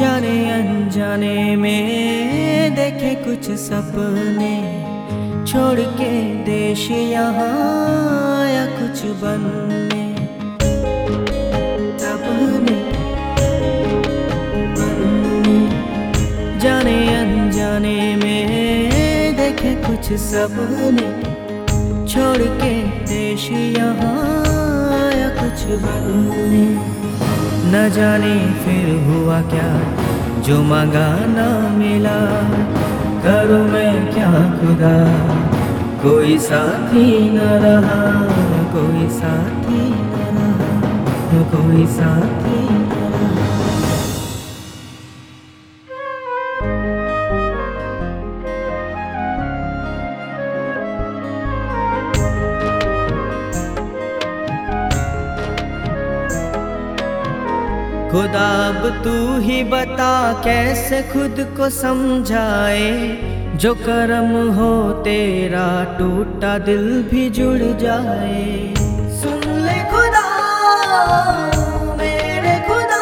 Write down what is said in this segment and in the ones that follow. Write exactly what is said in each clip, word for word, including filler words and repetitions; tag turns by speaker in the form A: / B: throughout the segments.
A: जाने अनजाने में देखे कुछ सपने, छोड़ के देश यहाँ या कुछ बनने। सपने बनने, जाने अनजाने में देखे कुछ सपने, छोड़ के देश यहाँ या कुछ बनने। न जाने फिर हुआ क्या जो मांगा ना मिला, करूँ मैं क्या खुदा, कोई साथी न रहा, कोई साथी न रहा, कोई साथी न रहा। खुदा अब तू ही बता कैसे खुद को समझाए, जो कर्म हो तेरा टूटा दिल भी जुड़ जाए। सुन ले खुदा मेरे खुदा,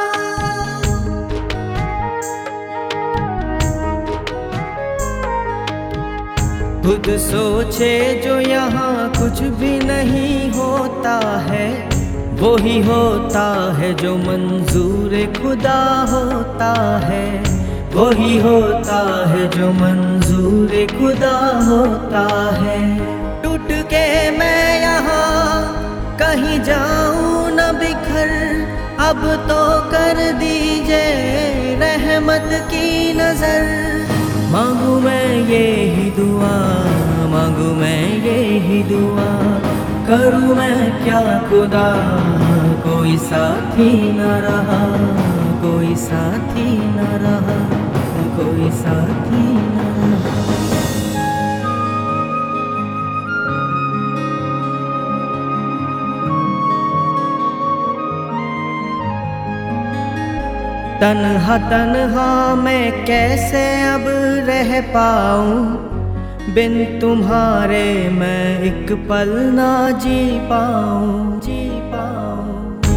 A: खुद सोचे जो यहाँ कुछ भी नहीं होता है, वो ही होता है जो मंजूर खुदा होता है, वो ही होता है जो मंजूर खुदा होता है। टूट के मैं यहाँ कहीं जाऊँ न बिखर, अब तो कर दीजिए रहमत की नजर। मांगू मैं ये ही दुआ, मांगू मैं ये ही दुआ, करूँ मैं क्या खुदा, कोई साथी न रहा, कोई साथी न रहा, कोई साथी न रहा। तन्हा तन्हा मैं कैसे अब रह पाऊँ, बिन तुम्हारे मैं एक पल ना जी पाऊँ, जी पाऊँ।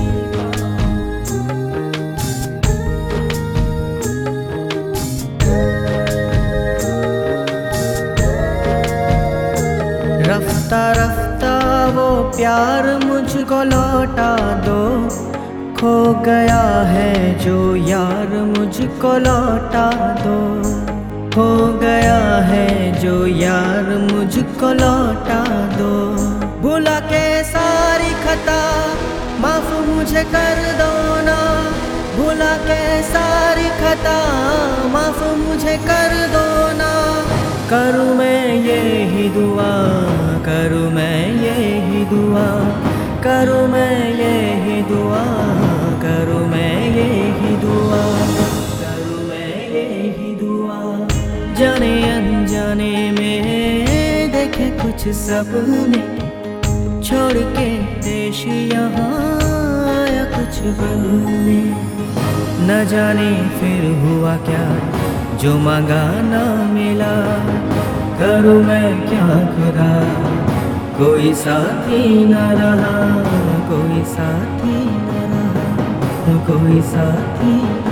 A: रफ्ता रफ्ता वो प्यार मुझको लौटा दो, खो गया है जो यार मुझको लौटा दो, खो गया है जो यार मुझको लौटा दो। भुला के सारी खता माफ मुझे कर दो ना, भुला के सारी खता माफ मुझे कर दो ना। करूँ मैं ये ही दुआ, करूँ मैं ये ही दुआ, करूँ मैं ये ही दुआ, करूँ मैं ये ही दुआ, करूँ मैं ये ही दुआ। जाने अनजाने में देखे कुछ सपने, छोड़ के देश यहाँ या कुछ बनने। न जाने फिर हुआ क्या जो मांगा ना मिला, करूँ मैं क्या खुदा, कोई साथी न रहा, कोई साथी न रहा, कोई साथी।